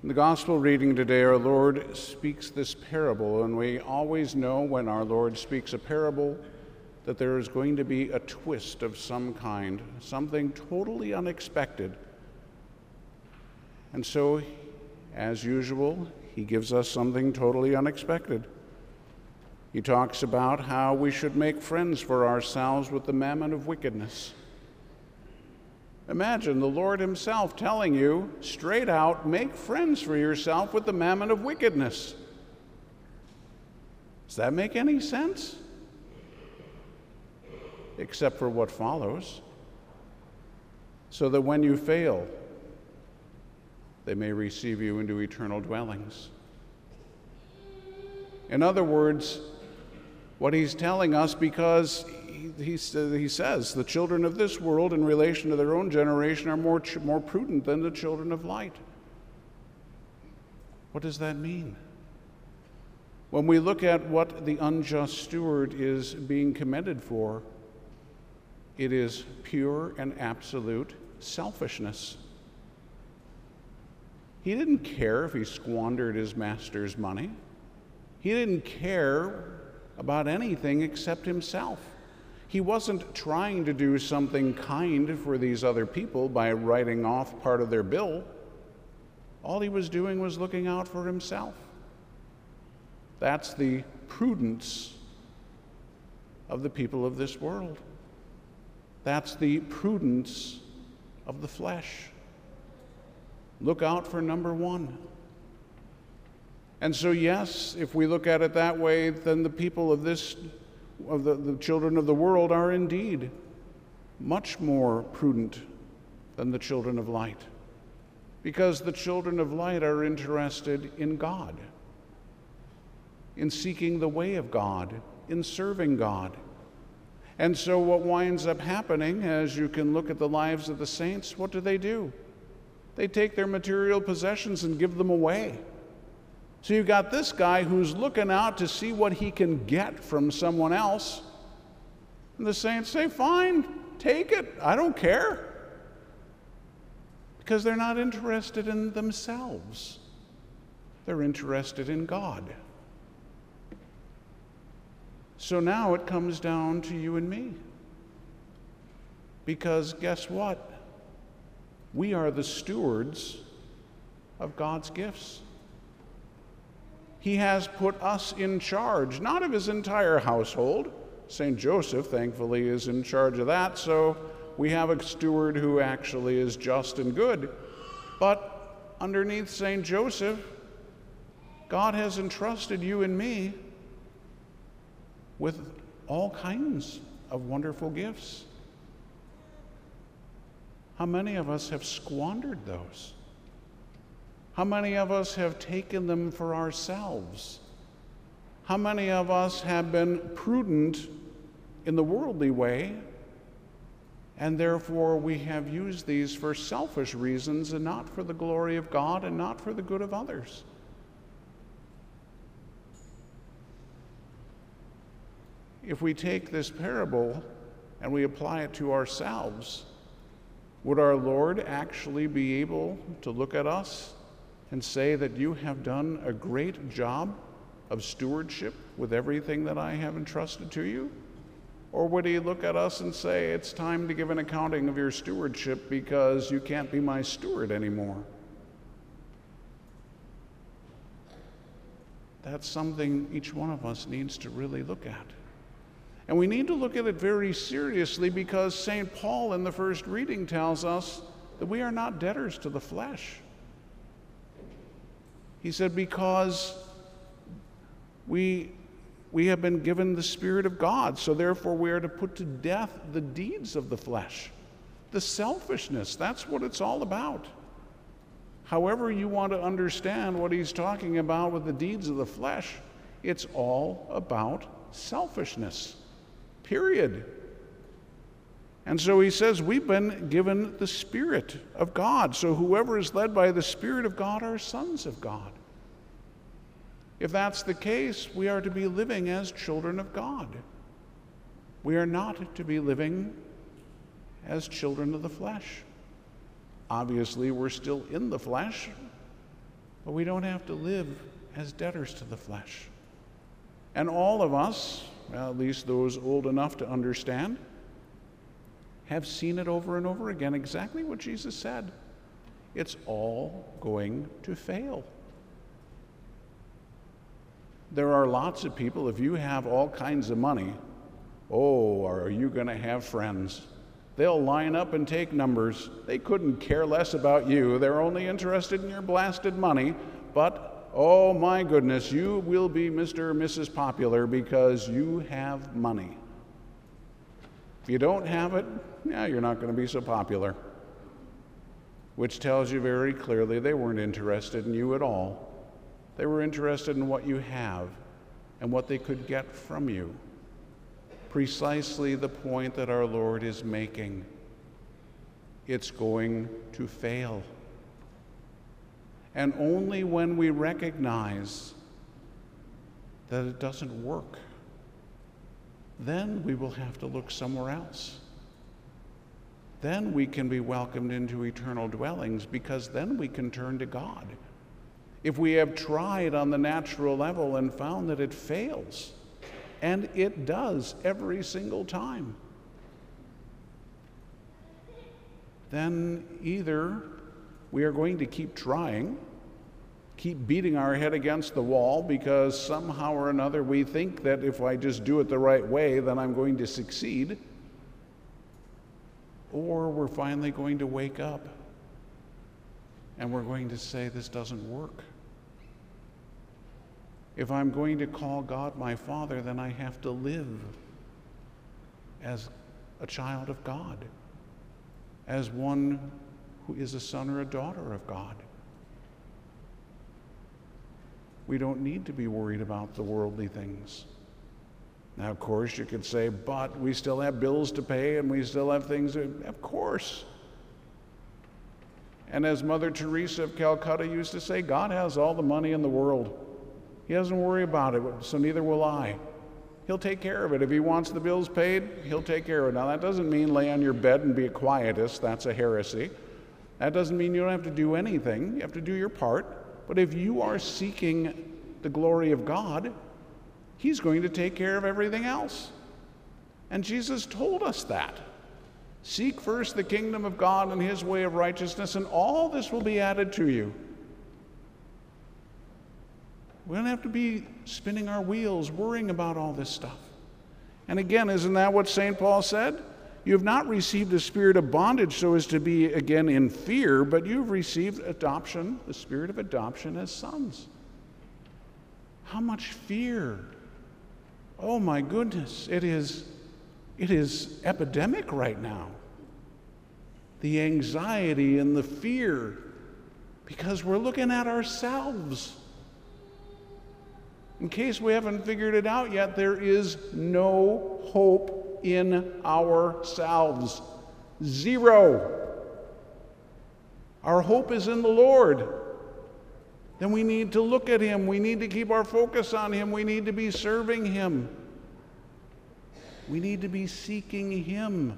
In the gospel reading today, our Lord speaks this parable, and we always know when our Lord speaks a parable that there is going to be a twist of some kind, something totally unexpected. And so, as usual, he gives us something totally unexpected. He talks about how we should make friends for ourselves with the mammon of wickedness. Imagine the Lord himself telling you straight out, make friends for yourself with the mammon of wickedness. Does that make any sense? Except for what follows. So that when you fail, they may receive you into eternal dwellings. In other words, what he's telling us, because he says the children of this world in relation to their own generation are more prudent than the children of light. What does that mean? When we look at what the unjust steward is being commended for, it is pure and absolute selfishness. He didn't care if he squandered his master's money. He didn't care about anything except himself. He wasn't trying to do something kind for these other people by writing off part of their bill. All he was doing was looking out for himself. That's the prudence of the people of this world. That's the prudence of the flesh. Look out for number one. And so, yes, if we look at it that way, then the people of the children of the world are indeed much more prudent than the children of light, because the children of light are interested in God, in seeking the way of God, in serving God. And so what winds up happening, as you can look at the lives of the saints, what do? They take their material possessions and give them away. So you've got this guy who's looking out to see what he can get from someone else. And the saints say, fine, take it, I don't care. Because they're not interested in themselves. They're interested in God. So now it comes down to you and me. Because guess what? We are the stewards of God's gifts. He has put us in charge, not of his entire household. St. Joseph, thankfully, is in charge of that, so we have a steward who actually is just and good. But underneath St. Joseph, God has entrusted you and me with all kinds of wonderful gifts. How many of us have squandered those? How many of us have taken them for ourselves? How many of us have been prudent in the worldly way, and therefore we have used these for selfish reasons and not for the glory of God and not for the good of others? If we take this parable and we apply it to ourselves, would our Lord actually be able to look at us and say that you have done a great job of stewardship with everything that I have entrusted to you? Or would he look at us and say, it's time to give an accounting of your stewardship because you can't be my steward anymore? That's something each one of us needs to really look at. And we need to look at it very seriously, because St. Paul in the first reading tells us that we are not debtors to the flesh. He said, because we have been given the Spirit of God, so therefore we are to put to death the deeds of the flesh, the selfishness. That's what it's all about. However you want to understand what he's talking about with the deeds of the flesh, it's all about selfishness, period. And so he says we've been given the Spirit of God. So whoever is led by the Spirit of God are sons of God. If that's the case, we are to be living as children of God. We are not to be living as children of the flesh. Obviously, we're still in the flesh, But we don't have to live as debtors to the flesh. And all of us, well, at least those old enough to understand, have seen it over and over again, exactly what Jesus said. It's all going to fail. There are lots of people, if you have all kinds of money, oh, are you going to have friends? They'll line up and take numbers. They couldn't care less about you. They're only interested in your blasted money. But, oh my goodness, you will be Mr. or Mrs. Popular because you have money. If you don't have it, yeah, you're not going to be so popular. Which tells you very clearly they weren't interested in you at all. They were interested in what you have and what they could get from you. Precisely the point that our Lord is making. It's going to fail. And only when we recognize that it doesn't work, then we will have to look somewhere else. Then we can be welcomed into eternal dwellings, because then we can turn to God. If we have tried on the natural level and found that it fails, and it does every single time, then either we are going to keep trying, keep beating our head against the wall because somehow or another we think that if I just do it the right way, then I'm going to succeed, or we're finally going to wake up and we're going to say, this doesn't work. If I'm going to call God my Father, then I have to live as a child of God, as one who is a son or a daughter of God. We don't need to be worried about the worldly things. Now, of course, you could say, but we still have bills to pay and we still have things to... Of course. And as Mother Teresa of Calcutta used to say, God has all the money in the world. He doesn't worry about it, so neither will I. He'll take care of it. If he wants the bills paid, he'll take care of it. Now, that doesn't mean lay on your bed and be a quietist. That's a heresy. That doesn't mean you don't have to do anything. You have to do your part. But if you are seeking the glory of God, he's going to take care of everything else. And Jesus told us that. Seek first the kingdom of God and his way of righteousness, and all this will be added to you. We don't have to be spinning our wheels, worrying about all this stuff. And again, isn't that what St. Paul said? You have not received a spirit of bondage so as to be again in fear, but you've received adoption, the spirit of adoption as sons. How much fear? Oh my goodness, it is epidemic right now. The anxiety and the fear, because we're looking at ourselves. In case we haven't figured it out yet, there is no hope in ourselves. Zero. Our hope is in the Lord. Then we need to look at him. We need to keep our focus on him. We need to be serving him. We need to be seeking him.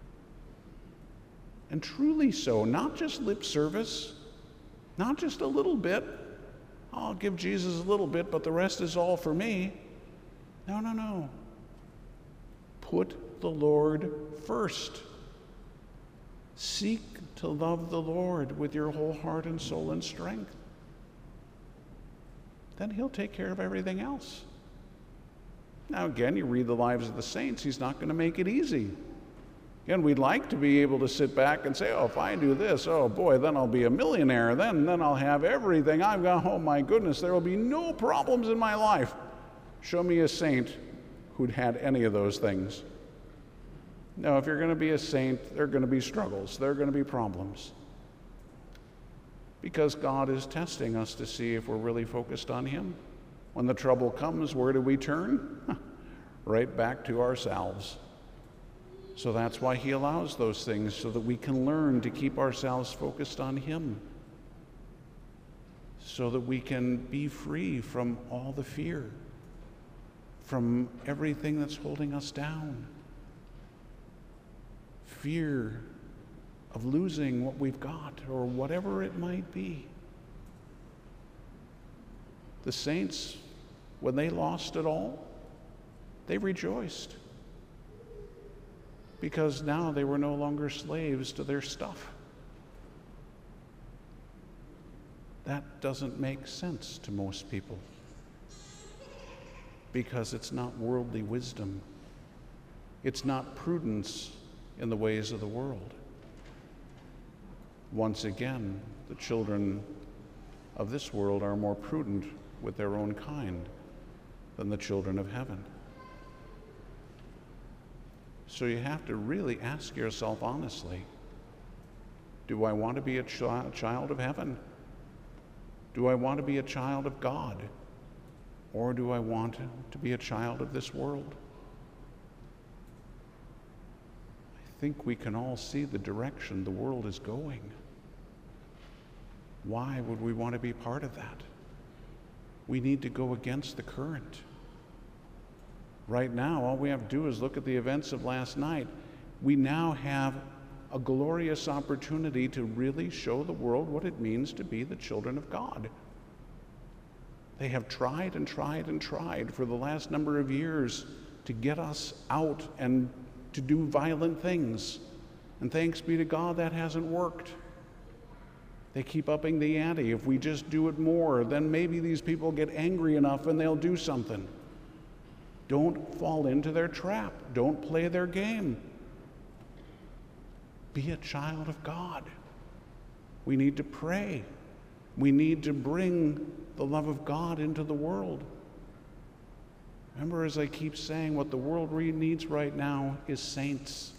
And truly so, not just lip service, not just a little bit. I'll give Jesus a little bit, but the rest is all for me. No, no, no. Put the Lord first. Seek to love the Lord with your whole heart and soul and strength. Then he'll take care of everything else. Now again, you read the lives of the saints, he's not going to make it easy. Again, we'd like to be able to sit back and say, oh, if I do this, oh boy, then I'll be a millionaire, then I'll have everything I've got. Oh my goodness, there will be no problems in my life. Show me a saint who'd had any of those things. No, if you're going to be a saint, there are going to be struggles, there are going to be problems. Because God is testing us to see if we're really focused on him. When the trouble comes, where do we turn? Right back to ourselves. So that's why he allows those things, so that we can learn to keep ourselves focused on him. So that we can be free from all the fear, from everything that's holding us down. Fear of losing what we've got, or whatever it might be. The saints, when they lost it all, they rejoiced because now they were no longer slaves to their stuff. That doesn't make sense to most people because it's not worldly wisdom. It's not prudence in the ways of the world. Once again, the children of this world are more prudent with their own kind than the children of heaven. So you have to really ask yourself honestly, do I want to be a child of heaven? Do I want to be a child of God? Or do I want to be a child of this world? I think we can all see the direction the world is going. Why would we want to be part of that? We need to go against the current. Right now, all we have to do is look at the events of last night. We now have a glorious opportunity to really show the world what it means to be the children of God. They have tried and tried and tried for the last number of years to get us out and to do violent things. And thanks be to God, that hasn't worked. They keep upping the ante. If we just do it more, then maybe these people get angry enough and they'll do something. Don't fall into their trap. Don't play their game. Be a child of God. We need to pray. We need to bring the love of God into the world. Remember, as I keep saying, what the world really needs right now is saints.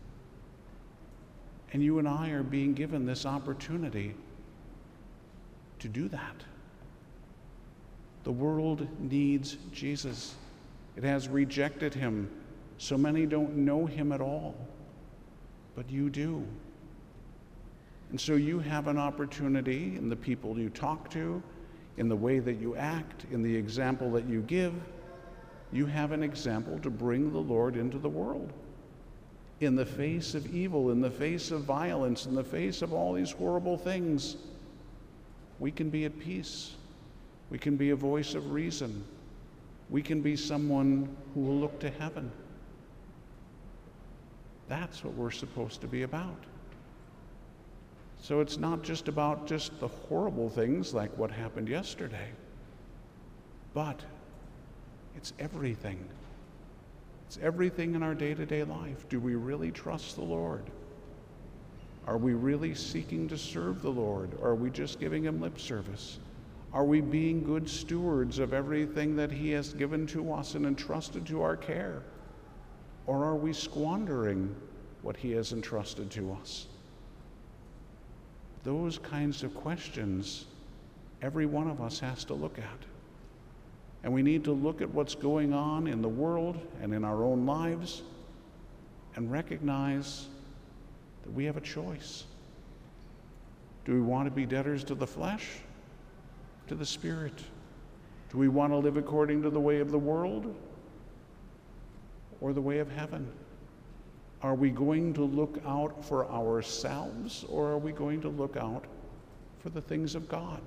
And you and I are being given this opportunity to do that. The world needs Jesus. It has rejected him. So many don't know him at all, but you do. And so you have an opportunity in the people you talk to, in the way that you act, in the example that you give. You have an example to bring the Lord into the world. In the face of evil, in the face of violence, in the face of all these horrible things, we can be at peace. We can be a voice of reason. We can be someone who will look to heaven. That's what we're supposed to be about. So it's not just about just the horrible things like what happened yesterday, but it's everything. It's everything in our day-to-day life. Do we really trust the Lord? Are we really seeking to serve the Lord? Or are we just giving him lip service? Are we being good stewards of everything that he has given to us and entrusted to our care? Or are we squandering what he has entrusted to us? Those kinds of questions every one of us has to look at. And we need to look at what's going on in the world and in our own lives and recognize that we have a choice. Do we want to be debtors to the flesh, to the Spirit? Do we want to live according to the way of the world or the way of heaven? Are we going to look out for ourselves, or are we going to look out for the things of God?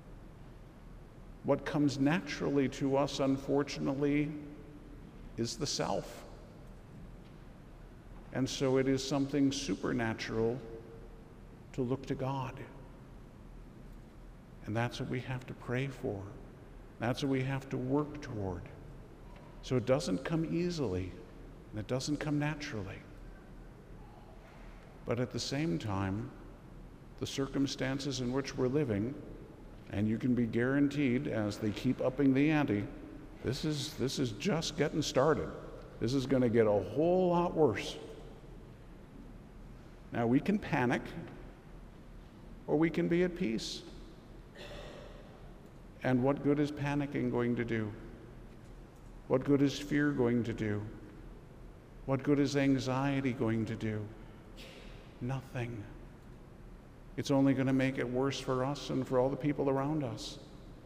What comes naturally to us, unfortunately, is the self. And so it is something supernatural to look to God. And that's what we have to pray for. That's what we have to work toward. So it doesn't come easily, and it doesn't come naturally. But at the same time, the circumstances in which we're living, and you can be guaranteed as they keep upping the ante, this is just getting started. This is going to get a whole lot worse. Now, we can panic, or we can be at peace. And what good is panicking going to do? What good is fear going to do? What good is anxiety going to do? Nothing. It's only going to make it worse for us and for all the people around us.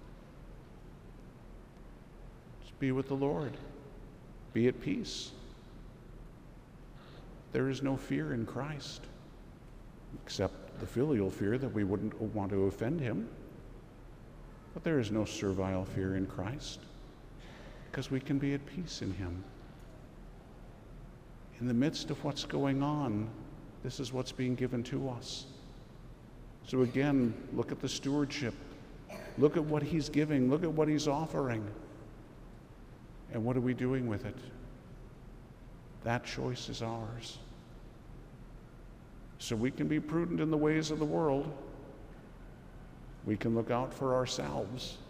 Just be with the Lord. Be at peace. There is no fear in Christ, except the filial fear that we wouldn't want to offend him. But there is no servile fear in Christ, because we can be at peace in him. In the midst of what's going on, this is what's being given to us. So again, look at the stewardship. Look at what he's giving. Look at what he's offering. And what are we doing with it? That choice is ours. So we can be prudent in the ways of the world. We can look out for ourselves.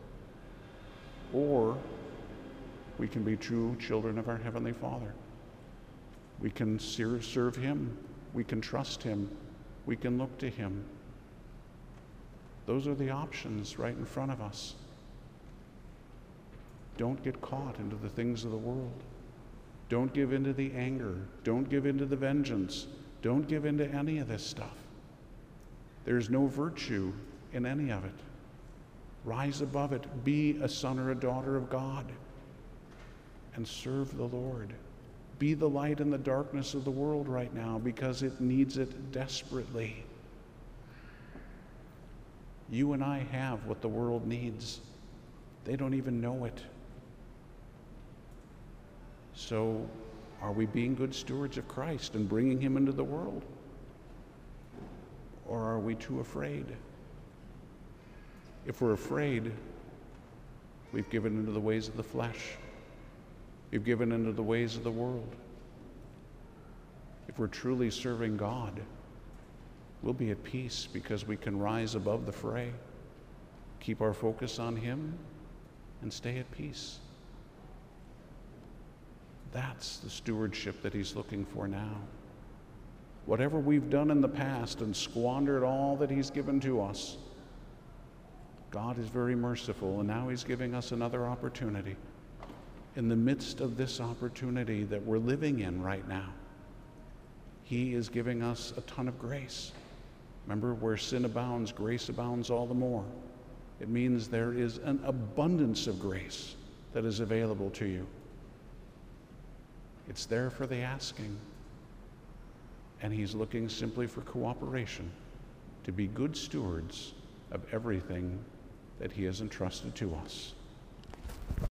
Or we can be true children of our Heavenly Father. We can serve him. We can trust him. We can look to him. Those are the options right in front of us. Don't get caught into the things of the world. Don't give in to the anger. Don't give in to the vengeance. Don't give in to any of this stuff. There's no virtue in any of it. Rise above it. Be a son or a daughter of God and serve the Lord. Be the light in the darkness of the world right now, because it needs it desperately. You and I have what the world needs. They don't even know it. So, are we being good stewards of Christ and bringing him into the world? Or are we too afraid? If we're afraid, we've given into the ways of the flesh. We've given into the ways of the world. If we're truly serving God, we'll be at peace because we can rise above the fray, keep our focus on him, and stay at peace. That's the stewardship that he's looking for now. Whatever we've done in the past and squandered all that he's given to us, God is very merciful, and now he's giving us another opportunity. In the midst of this opportunity that we're living in right now, he is giving us a ton of grace. Remember, where sin abounds, grace abounds all the more. It means there is an abundance of grace that is available to you. It's there for the asking. And he's looking simply for cooperation to be good stewards of everything that he has entrusted to us.